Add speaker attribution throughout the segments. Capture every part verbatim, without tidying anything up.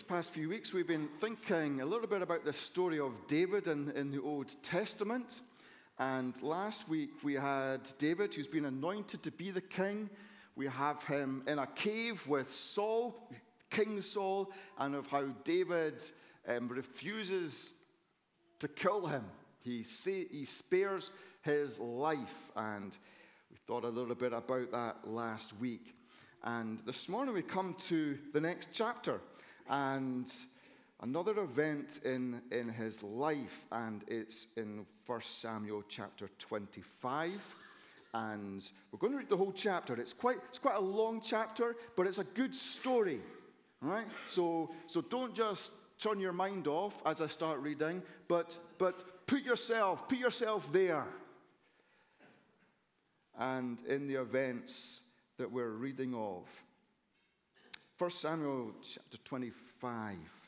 Speaker 1: these past few weeks, we've been thinking a little bit about the story of David in, in the Old Testament. And last week we had David, who's been anointed to be the king. We have him in a cave with Saul, King Saul, and of how David um, refuses to kill him. He, say, he spares his life. And we thought a little bit about that last week. And this morning we come to the next chapter and another event in, in his life, and it's in First Samuel chapter twenty-five. And we're going to read the whole chapter. It's quite it's quite a long chapter, but it's a good story. All right? So so don't just turn your mind off as I start reading, but but put yourself put yourself there. And in the events that we're reading of. First Samuel chapter twenty-five.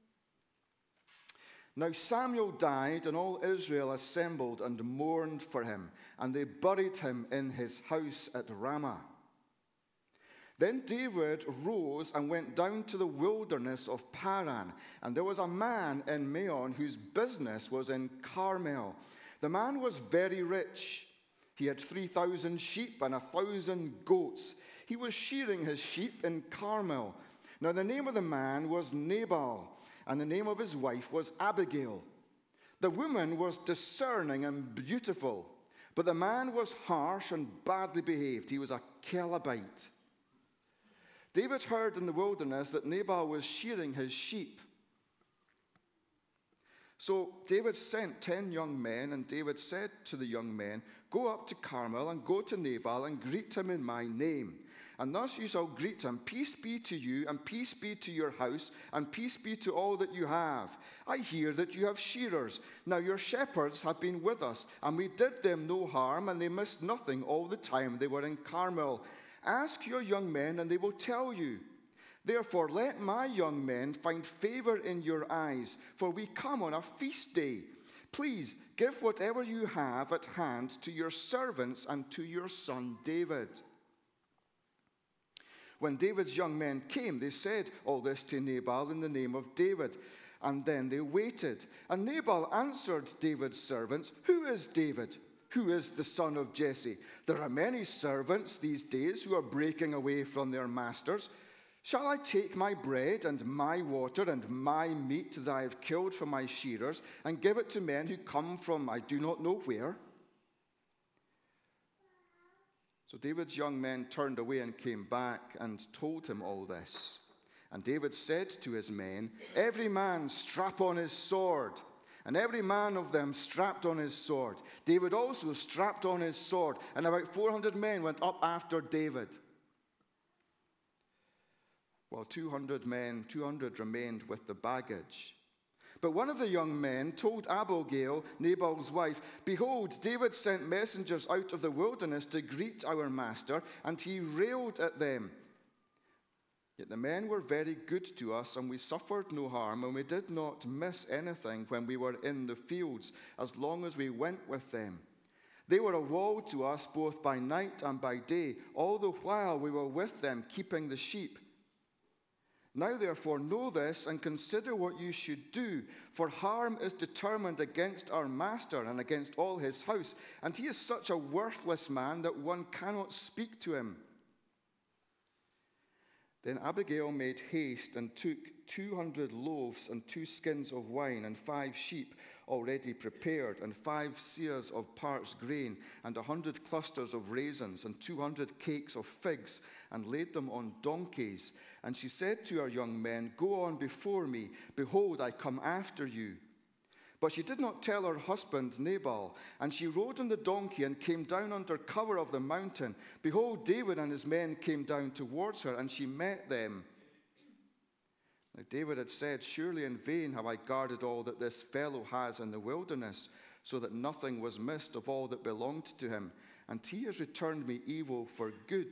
Speaker 1: Now Samuel died, and all Israel assembled and mourned for him, and they buried him in his house at Ramah. Then David rose and went down to the wilderness of Paran, and there was a man in Maon whose business was in Carmel. The man was very rich. He had three thousand sheep and a thousand goats. He was shearing his sheep in Carmel. Now the name of the man was Nabal, and the name of his wife was Abigail. The woman was discerning and beautiful, but the man was harsh and badly behaved. He was a Calebite. David heard in the wilderness that Nabal was shearing his sheep. So David sent ten young men, and David said to the young men, "Go up to Carmel and go to Nabal and greet him in my name. And thus you shall greet him, peace be to you, and peace be to your house, and peace be to all that you have. I hear that you have shearers. Now your shepherds have been with us, and we did them no harm, and they missed nothing all the time they were in Carmel. Ask your young men, and they will tell you. Therefore, let my young men find favor in your eyes, for we come on a feast day. Please give whatever you have at hand to your servants and to your son David." When David's young men came, they said all this to Nabal in the name of David, and then they waited. And Nabal answered David's servants, "Who is David? Who is the son of Jesse? There are many servants these days who are breaking away from their masters. Shall I take my bread and my water and my meat that I have killed for my shearers and give it to men who come from I do not know where?" So David's young men turned away and came back and told him all this. And David said to his men, "Every man strap on his sword." And every man of them strapped on his sword. David also strapped on his sword, and about four hundred men went up after David. While two hundred men, two hundred remained with the baggage. But one of the young men told Abigail, Nabal's wife, "Behold, David sent messengers out of the wilderness to greet our master, and he railed at them. Yet the men were very good to us, and we suffered no harm, and we did not miss anything when we were in the fields, as long as we went with them. They were a wall to us both by night and by day, all the while we were with them, keeping the sheep. Now therefore know this and consider what you should do, for harm is determined against our master and against all his house, and he is such a worthless man that one cannot speak to him." Then Abigail made haste and took two hundred loaves and two skins of wine and five sheep already prepared and five seahs of parched grain and a hundred clusters of raisins and two hundred cakes of figs and laid them on donkeys. And she said to her young men, "Go on before me. Behold, I come after you." But she did not tell her husband Nabal, and she rode on the donkey and came down under cover of the mountain. Behold, David and his men came down towards her, and she met them. Now David had said, "Surely in vain have I guarded all that this fellow has in the wilderness, so that nothing was missed of all that belonged to him, and he has returned me evil for good.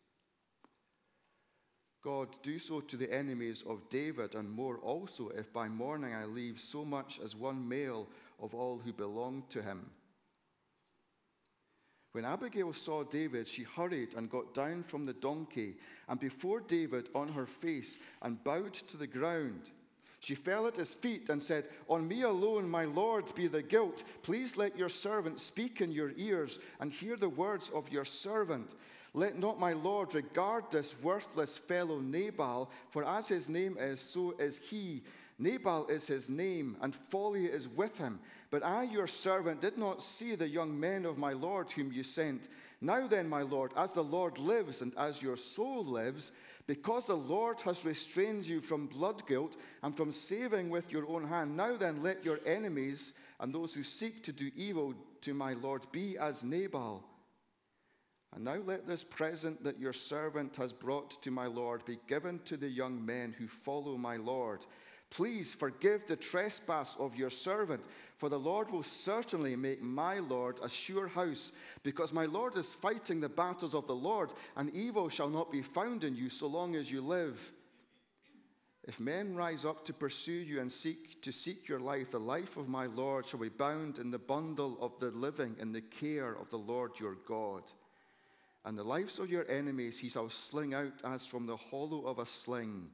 Speaker 1: God, do so to the enemies of David, and more also, if by morning I leave so much as one male of all who belong to him." When Abigail saw David, she hurried and got down from the donkey, and before David on her face, and bowed to the ground. She fell at his feet and said, "On me alone, my Lord, be the guilt. Please let your servant speak in your ears, and hear the words of your servant. Let not my Lord regard this worthless fellow Nabal, for as his name is, so is he. Nabal is his name, and folly is with him. But I, your servant, did not see the young men of my Lord whom you sent. Now then, my Lord, as the Lord lives, and as your soul lives, because the Lord has restrained you from blood guilt and from saving with your own hand, now then let your enemies and those who seek to do evil to my Lord be as Nabal. And now let this present that your servant has brought to my Lord be given to the young men who follow my Lord. Please forgive the trespass of your servant, for the Lord will certainly make my Lord a sure house, because my Lord is fighting the battles of the Lord, and evil shall not be found in you so long as you live. If men rise up to pursue you and seek to seek your life, the life of my Lord shall be bound in the bundle of the living in the care of the Lord your God. And the lives of your enemies he shall sling out as from the hollow of a sling.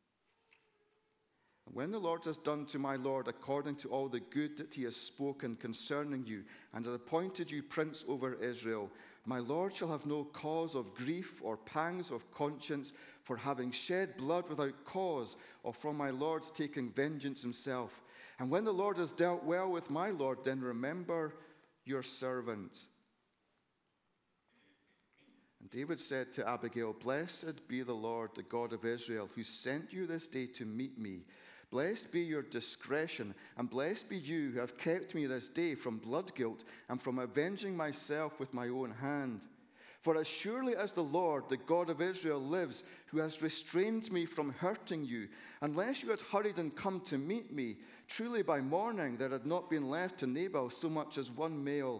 Speaker 1: And when the Lord has done to my Lord according to all the good that he has spoken concerning you, and has appointed you prince over Israel, my Lord shall have no cause of grief or pangs of conscience for having shed blood without cause, or from my Lord's taking vengeance himself. And when the Lord has dealt well with my Lord, then remember your servant." And David said to Abigail, "Blessed be the Lord, the God of Israel, who sent you this day to meet me. Blessed be your discretion, and blessed be you who have kept me this day from blood guilt and from avenging myself with my own hand. For as surely as the Lord, the God of Israel, lives, who has restrained me from hurting you, unless you had hurried and come to meet me, truly by morning there had not been left to Nabal so much as one male."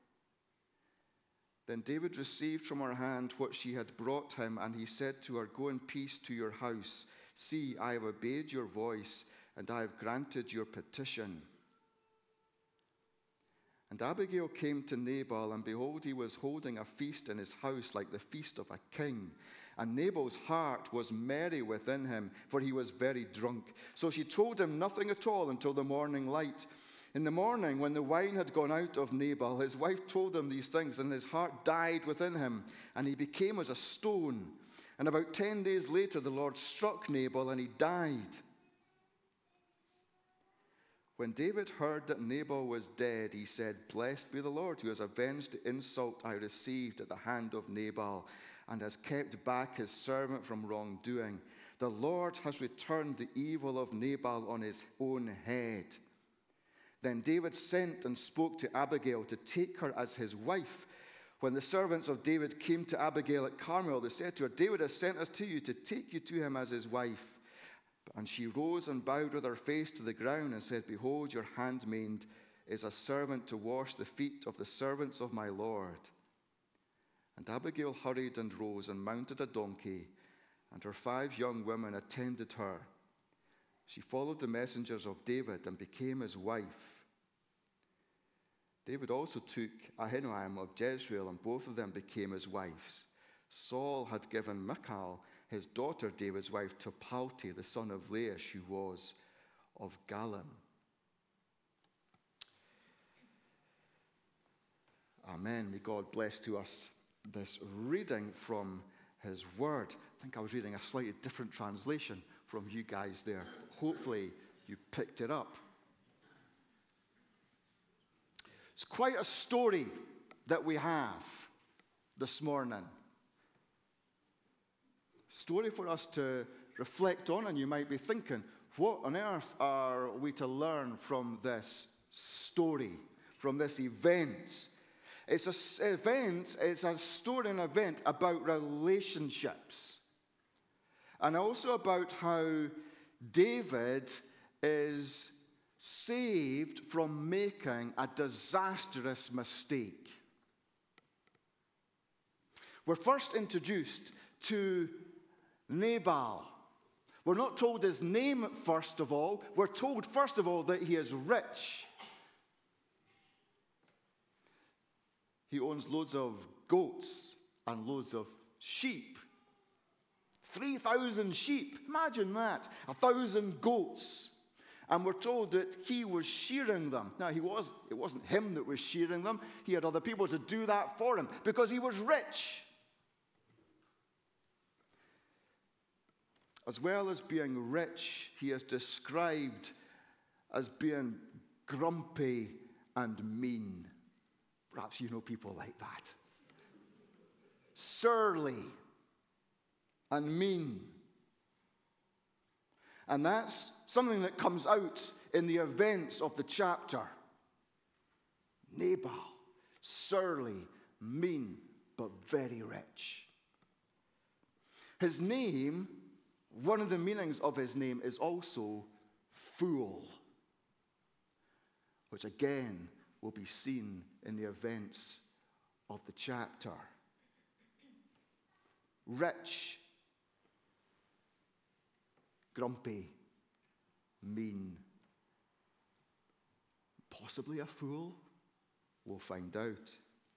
Speaker 1: Then David received from her hand what she had brought him, and he said to her, "Go in peace to your house. See, I have obeyed your voice, and I have granted your petition." And Abigail came to Nabal, and behold, he was holding a feast in his house like the feast of a king. And Nabal's heart was merry within him, for he was very drunk. So she told him nothing at all until the morning light. In the morning, when the wine had gone out of Nabal, his wife told him these things, and his heart died within him, and he became as a stone. And about ten days later, the Lord struck Nabal, and he died. When David heard that Nabal was dead, he said, "Blessed be the Lord, who has avenged the insult I received at the hand of Nabal, and has kept back his servant from wrongdoing. The Lord has returned the evil of Nabal on his own head." Then David sent and spoke to Abigail to take her as his wife. When the servants of David came to Abigail at Carmel, they said to her, "David has sent us to you to take you to him as his wife." And she rose and bowed with her face to the ground and said, "Behold, your handmaid is a servant to wash the feet of the servants of my Lord." And Abigail hurried and rose and mounted a donkey, and her five young women attended her. She followed the messengers of David and became his wife. David also took Ahinoam of Jezreel, and both of them became his wives. Saul had given Michal, his daughter, David's wife, to Palti, the son of Laish, who was of Galim. Amen. May God bless to us this reading from his word. I think I was reading a slightly different translation from you guys there. Hopefully you picked it up. It's quite a story that we have this morning. Story for us to reflect on, and you might be thinking, what on earth are we to learn from this story, from this event? It's an event, it's a story, an event about relationships, and also about how David is saved from making a disastrous mistake. We're first introduced to Nabal. We're not told his name first of all. We're told first of all that he is rich. He owns loads of goats and loads of sheep. three thousand sheep. Imagine that. A thousand goats. And we're told that he was shearing them. Now, he was, it wasn't him that was shearing them. He had other people to do that for him because he was rich. As well as being rich, he is described as being grumpy and mean. Perhaps you know people like that. Surly and mean. And that's something that comes out in the events of the chapter. Nabal, surly, mean, but very rich. His name, one of the meanings of his name is also fool, which again will be seen in the events of the chapter. Rich, grumpy, mean, possibly a fool. We'll find out.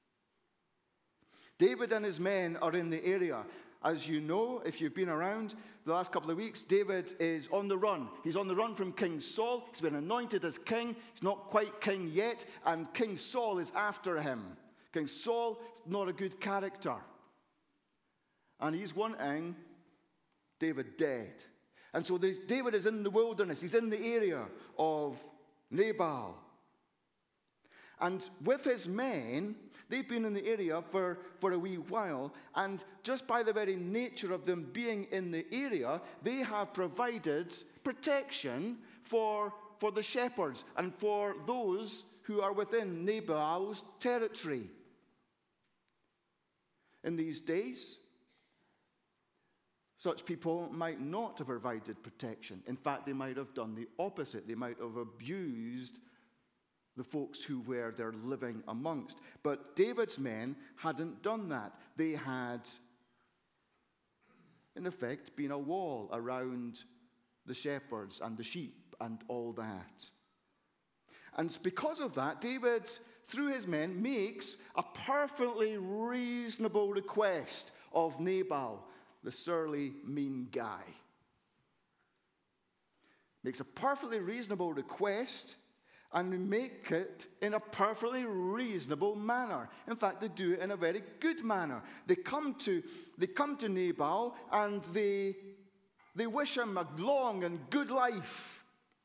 Speaker 1: David and his men are in the area. As you know, if you've been around the last couple of weeks, David is on the run. He's on the run from King Saul. He's been anointed as king. He's not quite king yet, and King Saul is after him. King Saul is not a good character. And he's wanting David dead. And so David is in the wilderness. He's in the area of Nabal. And with his men, they've been in the area for, for a wee while. And just by the very nature of them being in the area, they have provided protection for, for the shepherds and for those who are within Nabal's territory. In these days, such people might not have provided protection. In fact, they might have done the opposite. They might have abused the folks who were there living amongst. But David's men hadn't done that. They had, in effect, been a wall around the shepherds and the sheep and all that. And because of that, David, through his men, makes a perfectly reasonable request of Nabal, the surly, mean guy. Makes a perfectly reasonable request, and they make it in a perfectly reasonable manner. In fact, they do it in a very good manner. They come to, they come to Nabal and they, they wish him a long and good life.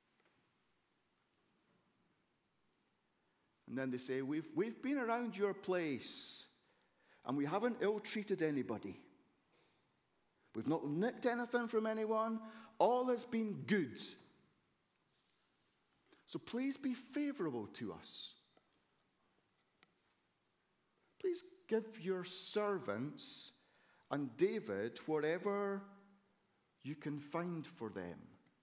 Speaker 1: And then they say, we've, we've been around your place and we haven't ill-treated anybody. We've not nicked anything from anyone. All has been good. So please be favorable to us. Please give your servants and David whatever you can find for them.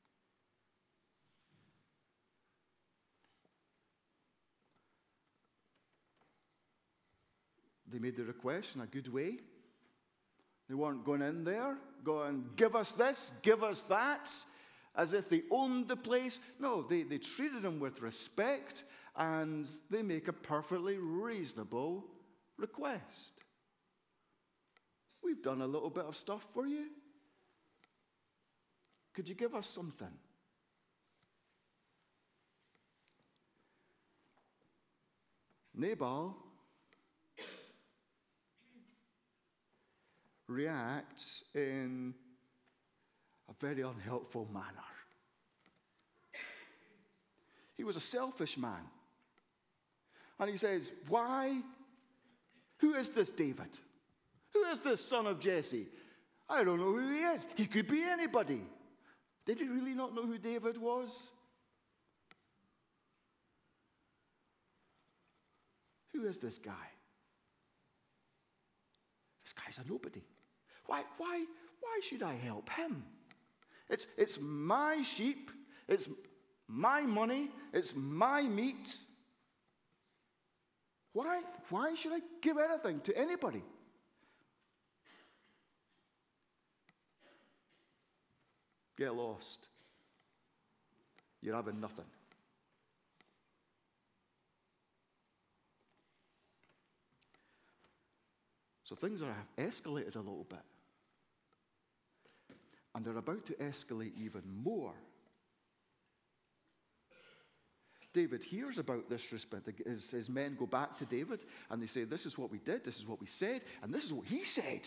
Speaker 1: They made the request in a good way. They weren't going in there, going, give us this, give us that, as if they owned the place. No, they, they treated him with respect, and they make a perfectly reasonable request. We've done a little bit of stuff for you. Could you give us something? Nabal reacts in a very unhelpful manner. He was a selfish man. And he says, why? Who is this David? Who is this son of Jesse? I don't know who he is. He could be anybody. Did he really not know who David was? Who is this guy? This guy's a nobody. Why, why, why should I help him? It's, it's my sheep. It's my money. It's my meat. Why, why should I give anything to anybody? Get lost. You're having nothing. So things are, have escalated a little bit. And they're about to escalate even more. David hears about this respect. His, his men go back to David and they say, this is what we did, this is what we said, and this is what he said.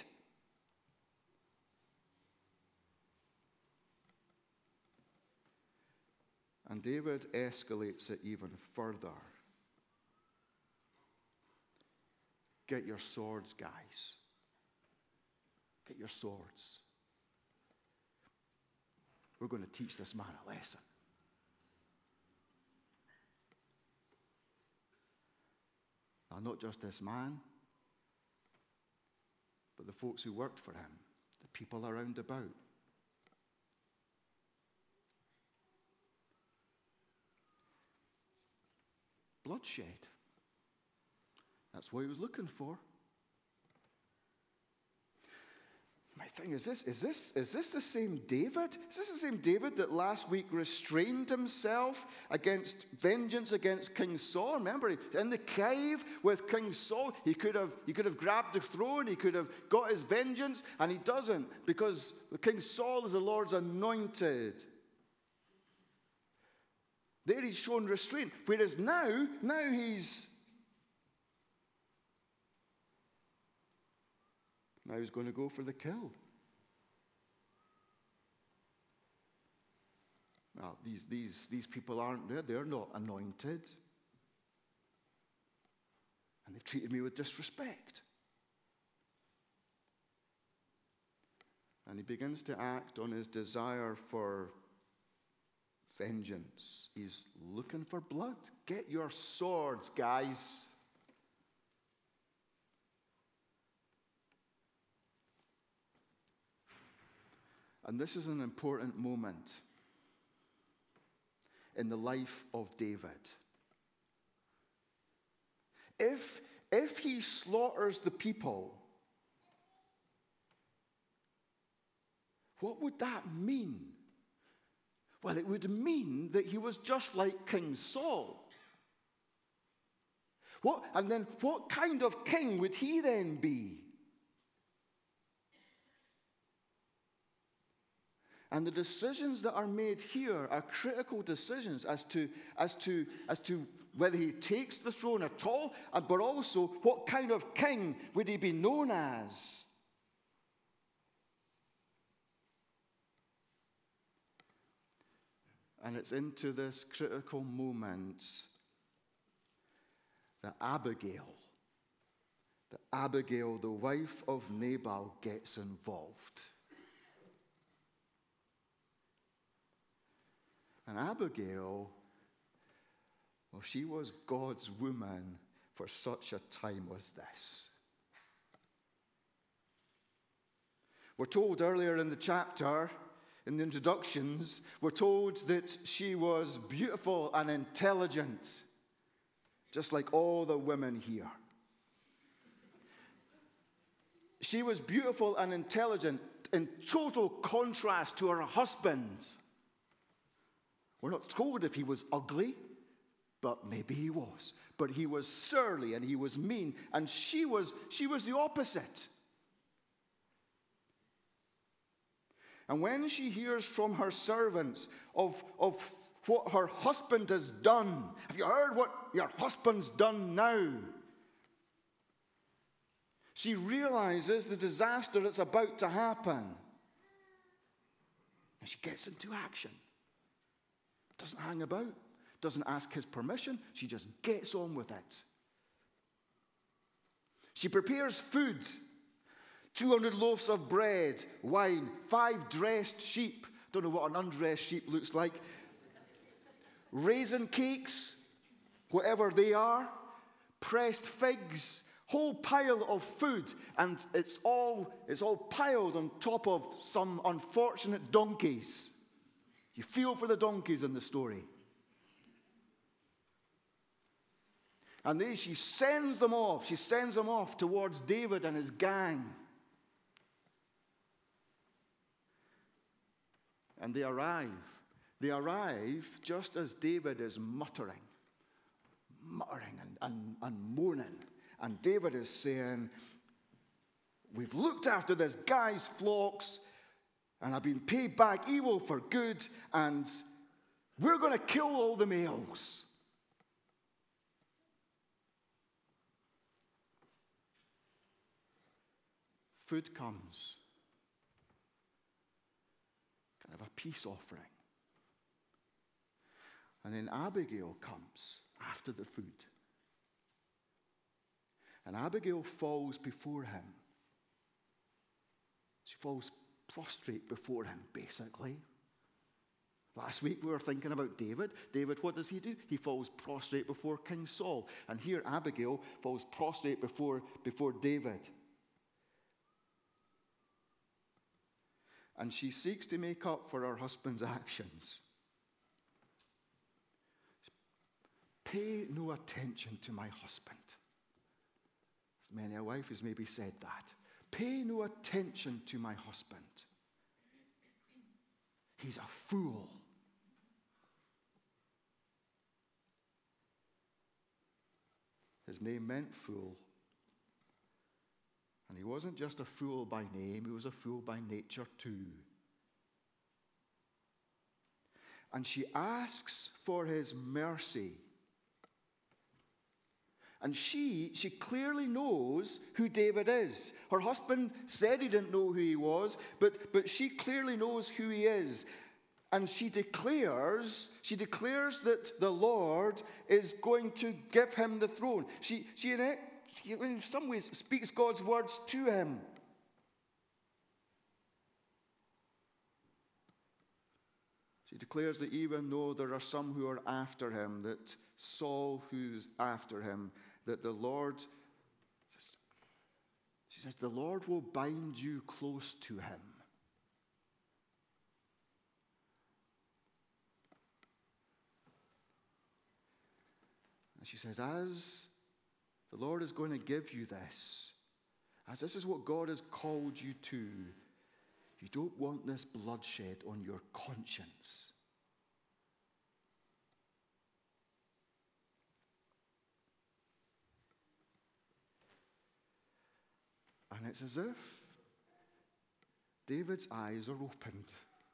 Speaker 1: And David escalates it even further. Get your swords, guys. Get your swords. We're going to teach this man a lesson. Now, not just this man, but the folks who worked for him, the people around about. Bloodshed. That's what he was looking for. My thing is this, is this, is this the same David? Is this the same David that last week restrained himself against vengeance against King Saul? Remember, in the cave with King Saul, he could have, he could have grabbed the throne, he could have got his vengeance, and he doesn't, because King Saul is the Lord's anointed. There he's shown restraint. Whereas now, now he's, now he's going to go for the kill. Well, these, these, these people aren't there. They're not anointed. And they've treated me with disrespect. And he begins to act on his desire for vengeance. He's looking for blood. Get your swords, guys. And this is an important moment in the life of David. If, if he slaughters the people, what would that mean? Well, it would mean that he was just like King Saul. What, and then what kind of king would he then be? And the decisions that are made here are critical decisions as to, as to, as to whether he takes the throne at all, but also what kind of king would he be known as? And it's into this critical moment that Abigail, that Abigail, the wife of Nabal, gets involved. And Abigail, well, she was God's woman for such a time as this. We're told earlier in the chapter, in the introductions, we're told that she was beautiful and intelligent, just like all the women here. She was beautiful and intelligent in total contrast to her husband. We're not told if he was ugly, but maybe he was. But he was surly and he was mean, and she was, she was the opposite. And when she hears from her servants of, of what her husband has done, have you heard what your husband's done now? She realizes the disaster that's about to happen. And she gets into action. Doesn't hang about. Doesn't ask his permission. She just gets on with it. She prepares food. two hundred loaves of bread, wine, five dressed sheep. Don't know what an undressed sheep looks like. Raisin cakes, whatever they are. Pressed figs. Whole pile of food. And it's all, it's all piled on top of some unfortunate donkeys. You feel for the donkeys in the story. And then she sends them off. She sends them off towards David and his gang. And they arrive. They arrive just as David is muttering. Muttering and, and, and moaning. And David is saying, We've looked after this guy's flocks, and I've been paid back evil for good, and we're going to kill all the males. Food comes. Kind of a peace offering. And then Abigail comes after the food. And Abigail falls before him. She falls prostrate before him, basically. Last week we were thinking about David. David, what does he do? He falls prostrate before King Saul. And here Abigail falls prostrate before, before David. And she seeks to make up for her husband's actions. Pay no attention to my husband. Many a wife has maybe said that. Pay no attention to my husband. He's a fool. His name meant fool. And he wasn't just a fool by name, he was a fool by nature too. And she asks for his mercy. And she, she clearly knows who David is. Her husband said he didn't know who he was, but, but she clearly knows who he is. And she declares, she declares that the Lord is going to give him the throne. She, she in, she in some ways speaks God's words to him. She declares that even though there are some who are after him, that Saul who's after him, that the Lord, she says, the Lord will bind you close to him. And she says, as the Lord is going to give you this, as this is what God has called you to, you don't want this bloodshed on your conscience. And it's as if David's eyes are opened.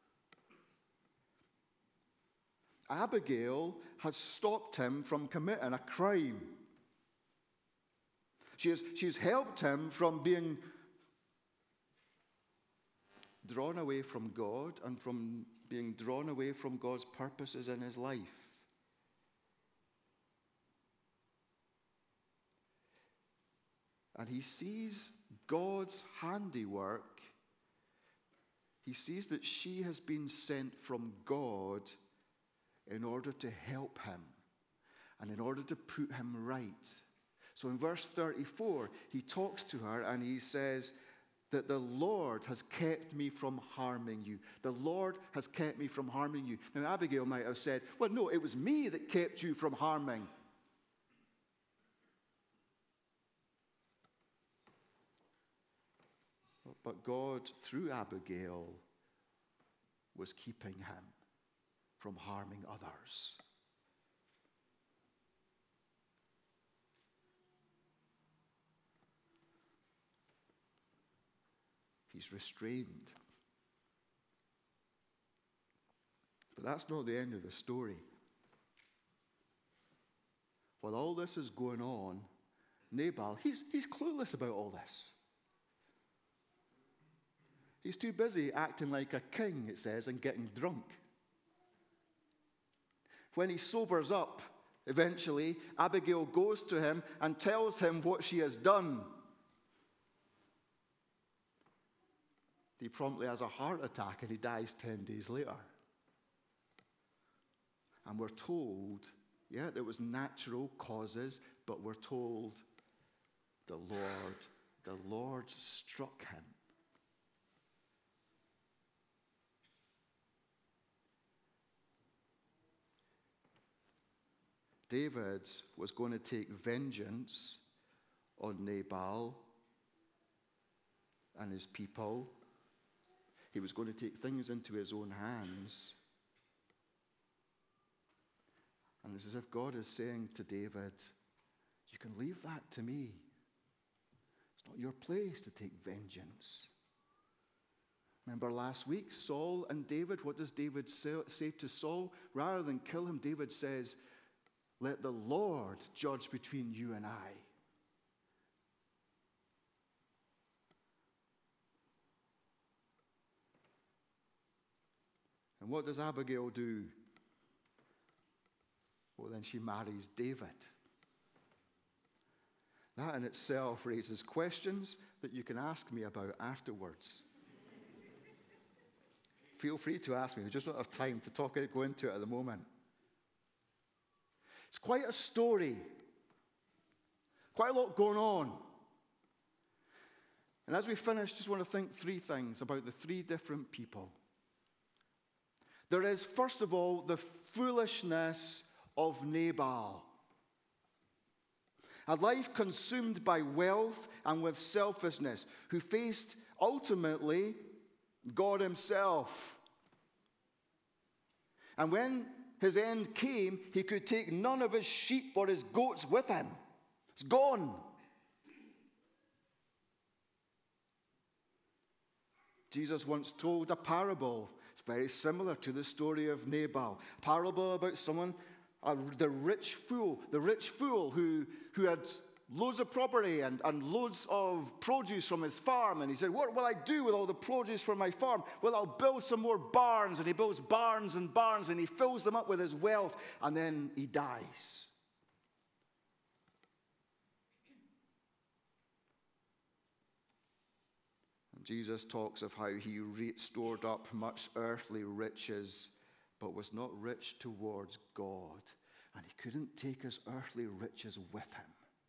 Speaker 1: Abigail has stopped him from committing a crime. She has, she has helped him from being drawn away from God and from being drawn away from God's purposes in his life. And he sees God's handiwork. He sees that she has been sent from God in order to help him and in order to put him right. So in verse thirty-four, he talks to her and he says that the Lord has kept me from harming you. The Lord has kept me from harming you. Now Abigail might have said, well, no, it was me that kept you from harming. But God, through Abigail, was keeping him from harming others. He's restrained. But that's not the end of the story. While all this is going on, Nabal, he's, he's clueless about all this. He's too busy acting like a king, it says, and getting drunk. When he sobers up, eventually, Abigail goes to him and tells him what she has done. He promptly has a heart attack and he dies ten days later. And we're told, yeah, there was natural causes, but we're told the Lord, the Lord struck him. David was going to take vengeance on Nabal and his people. He was going to take things into his own hands. And it's as if God is saying to David, you can leave that to me. It's not your place to take vengeance. Remember last week, Saul and David, what does David say to Saul? Rather than kill him, David says, let the Lord judge between you and I. And what does Abigail do? Well, then she marries David. That in itself raises questions that you can ask me about afterwards. Feel free to ask me. We just don't have time to talk go into it at the moment. It's quite a story. Quite a lot going on. And as we finish, just want to think three things about the three different people. There is, first of all, the foolishness of Nabal. A life consumed by wealth and with selfishness, who faced ultimately God himself. And when his end came, he could take none of his sheep or his goats with him. It's gone. Jesus once told a parable. It's very similar to the story of Nabal. A parable about someone, uh, the rich fool, the rich fool who, who had loads of property and, and loads of produce from his farm. And he said, what will I do with all the produce from my farm? Well, I'll build some more barns. And he builds barns and barns, and he fills them up with his wealth, and then he dies. And Jesus talks of how he re- stored up much earthly riches, but was not rich towards God. And he couldn't take his earthly riches with him.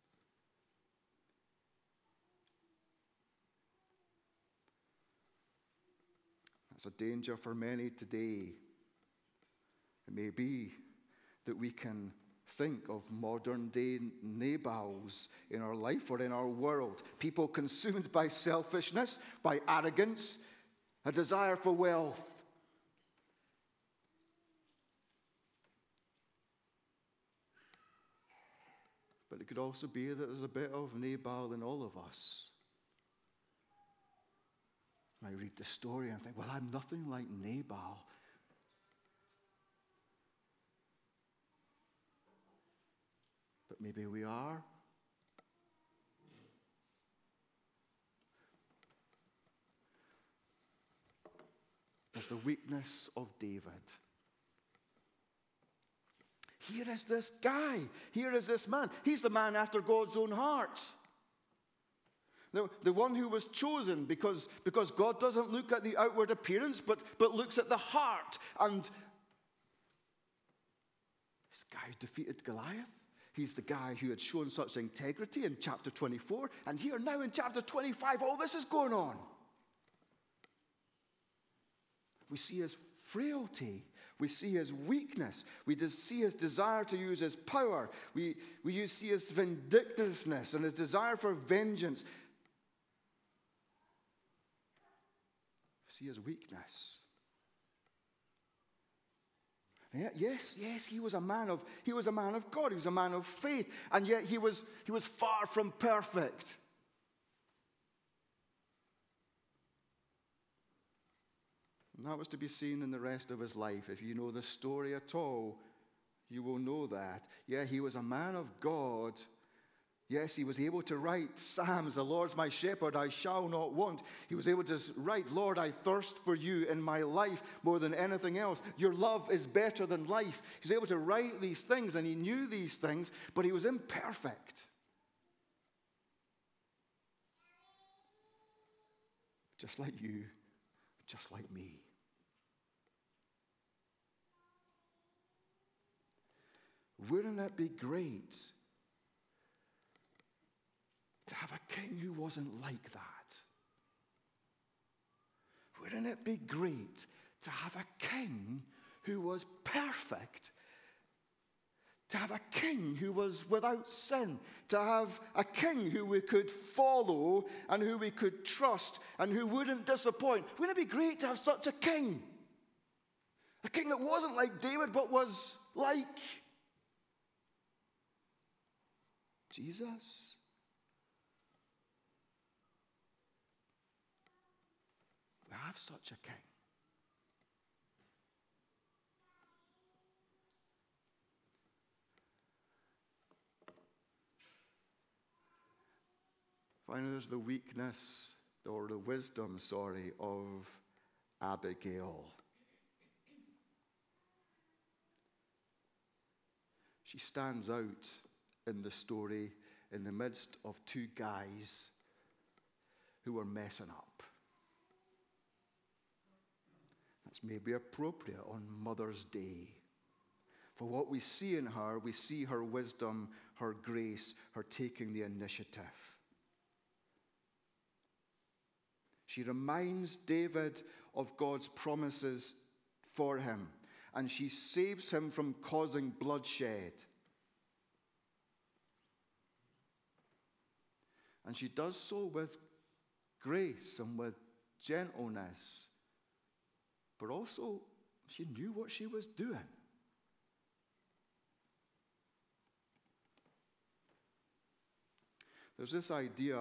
Speaker 1: That's a danger for many today. It may be that we can think of modern day Nabals in our life or in our world. People consumed by selfishness, by arrogance, a desire for wealth. But it could also be that there's a bit of Nabal in all of us. I read the story and think, well, I'm nothing like Nabal. But maybe we are. There's the weakness of David. Here is this guy. Here is this man. He's the man after God's own heart. The, the one who was chosen because, because God doesn't look at the outward appearance, but, but looks at the heart. And this guy who defeated Goliath, he's the guy who had shown such integrity in chapter twenty-four. And here now in chapter twenty-five, all this is going on. We see his frailty. We see his weakness. We see his desire to use his power. We, we see his vindictiveness and his desire for vengeance. See his weakness. Yeah, yes, yes, he was a man of he was a man of God. He was a man of faith, and yet he was he was far from perfect. And that was to be seen in the rest of his life. If you know the story at all, you will know that. Yeah, he was a man of God. Yes, he was able to write Psalms, the Lord's my shepherd, I shall not want. He was able to write, Lord, I thirst for you in my life more than anything else. Your love is better than life. He was able to write these things, and he knew these things, but he was imperfect. Just like you, just like me. Wouldn't it be great to have a king who wasn't like that? Wouldn't it be great to have a king who was perfect? To have a king who was without sin? To have a king who we could follow and who we could trust and who wouldn't disappoint? Wouldn't it be great to have such a king? A king that wasn't like David but was like Jesus. have such a king. Finally, there's the weakness, or the wisdom, sorry, of Abigail. She stands out in the story in the midst of two guys who are messing up. That's maybe appropriate on Mother's Day. For what we see in her, we see her wisdom, her grace, her taking the initiative. She reminds David of God's promises for him, and she saves him from causing bloodshed. And she does so with grace and with gentleness. But also, she knew what she was doing. There's this idea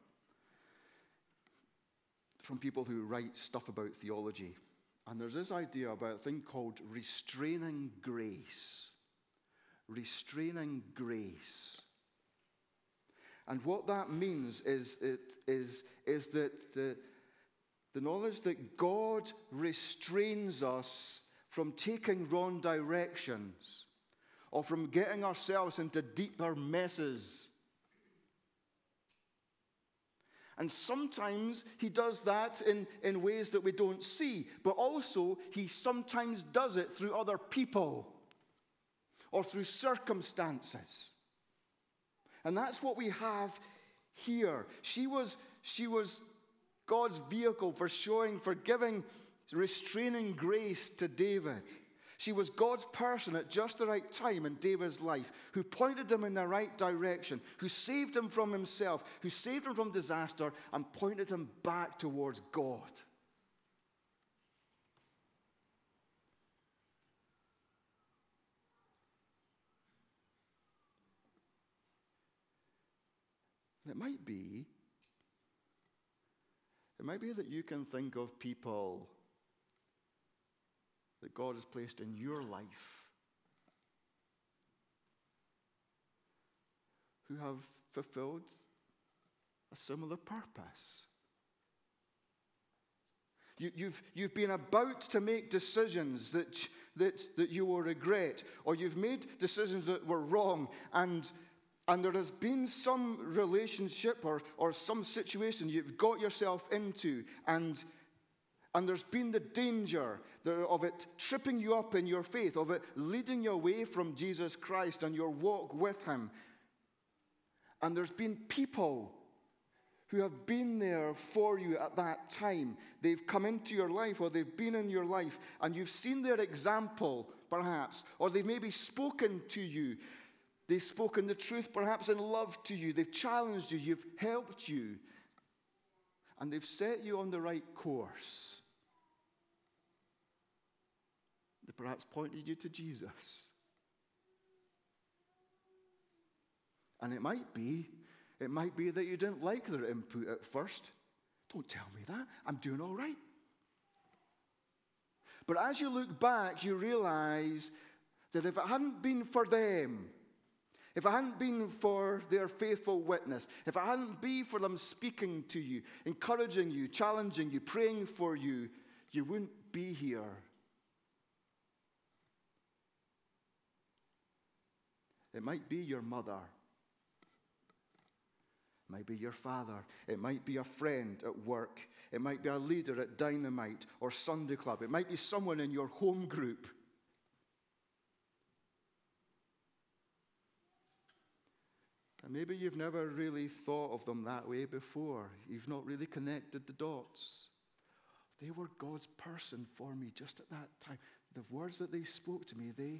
Speaker 1: from people who write stuff about theology. And there's this idea about a thing called restraining grace. Restraining grace. And what that means is, it, is, is that the, the knowledge that God restrains us from taking wrong directions or from getting ourselves into deeper messes. And sometimes he does that in, in ways that we don't see. But also, he sometimes does it through other people or through circumstances. And that's what we have here. She was, she was God's vehicle for showing, for giving restraining grace to David. She was God's person at just the right time in David's life, who pointed him in the right direction, who saved him from himself, who saved him from disaster, and pointed him back towards God. And it might be, it might be that you can think of people that God has placed in your life who have fulfilled a similar purpose. You, you've, you've been about to make decisions that, that, that you will regret, or you've made decisions that were wrong, and, and there has been some relationship or, or some situation you've got yourself into, and, and there's been the danger of it tripping you up in your faith, of it leading you away from Jesus Christ and your walk with him. And there's been people who have been there for you at that time. They've come into your life, or they've been in your life, and you've seen their example, perhaps, or they've maybe spoken to you. They've spoken the truth, perhaps in love to you. They've challenged you. You've helped you. And they've set you on the right course. They perhaps pointed you to Jesus. And it might be, it might be that you didn't like their input at first. Don't tell me that. I'm doing all right. But as you look back, you realize that if it hadn't been for them, if it hadn't been for their faithful witness, if it hadn't been for them speaking to you, encouraging you, challenging you, praying for you, you wouldn't be here. It might be your mother. It might be your father. It might be a friend at work. It might be a leader at Dynamite or Sunday Club. It might be someone in your home group. And maybe you've never really thought of them that way before. You've not really connected the dots. They were God's person for me just at that time. The words that they spoke to me, they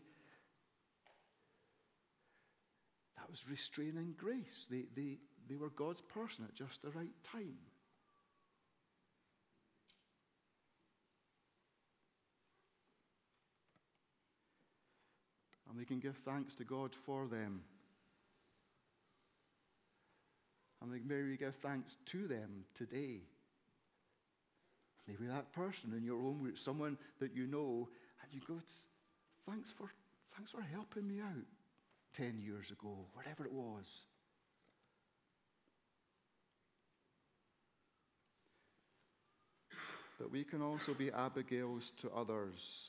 Speaker 1: that was restraining grace. They, they, they were God's person at just the right time. And we can give thanks to God for them. And may we give thanks to them today. Maybe that person in your own group, someone that you know, and you go, thanks for, thanks for helping me out ten years ago, whatever it was. But we can also be Abigails to others.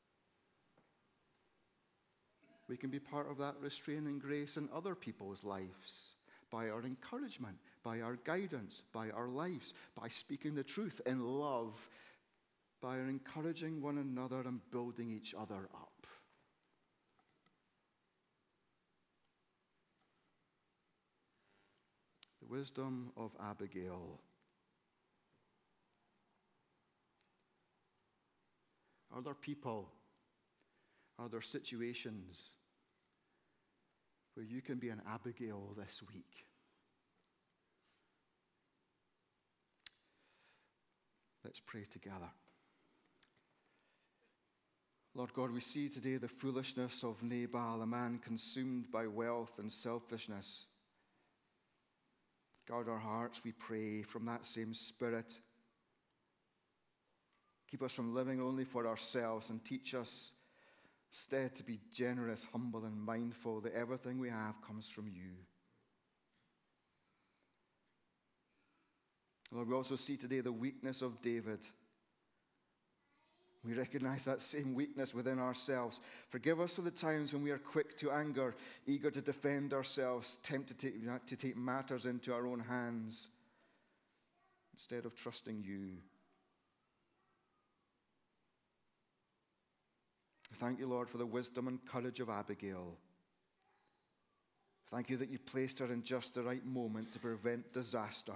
Speaker 1: We can be part of that restraining grace in other people's lives by our encouragement, by our guidance, by our lives, by speaking the truth in love, by encouraging one another and building each other up. The wisdom of Abigail. Are there people, are there situations where you can be an Abigail this week? Let's pray together. Lord God, we see today the foolishness of Nabal, a man consumed by wealth and selfishness. Guard our hearts, we pray, from that same spirit. Keep us from living only for ourselves and teach us instead to be generous, humble, and mindful that everything we have comes from you. Lord, we also see today the weakness of David. We recognize that same weakness within ourselves. Forgive us for the times when we are quick to anger, eager to defend ourselves, tempted to take, to take matters into our own hands instead of trusting you. Thank you, Lord, for the wisdom and courage of Abigail. Thank you that you placed her in just the right moment to prevent disaster.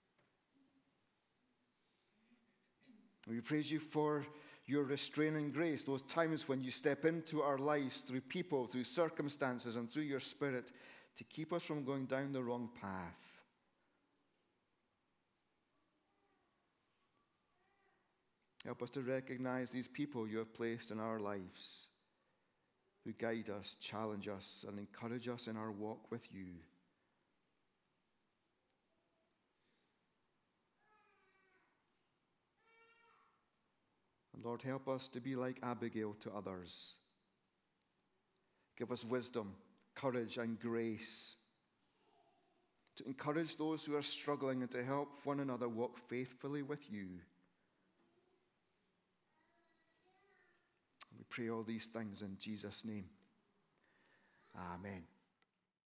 Speaker 1: We praise you for your restraining grace, those times when you step into our lives through people, through circumstances, and through your Spirit to keep us from going down the wrong path. Help us to recognize these people you have placed in our lives, who guide us, challenge us, and encourage us in our walk with you. And Lord, help us to be like Abigail to others. Give us wisdom, courage, and grace to encourage those who are struggling and to help one another walk faithfully with you. We pray all these things in Jesus' name. Amen.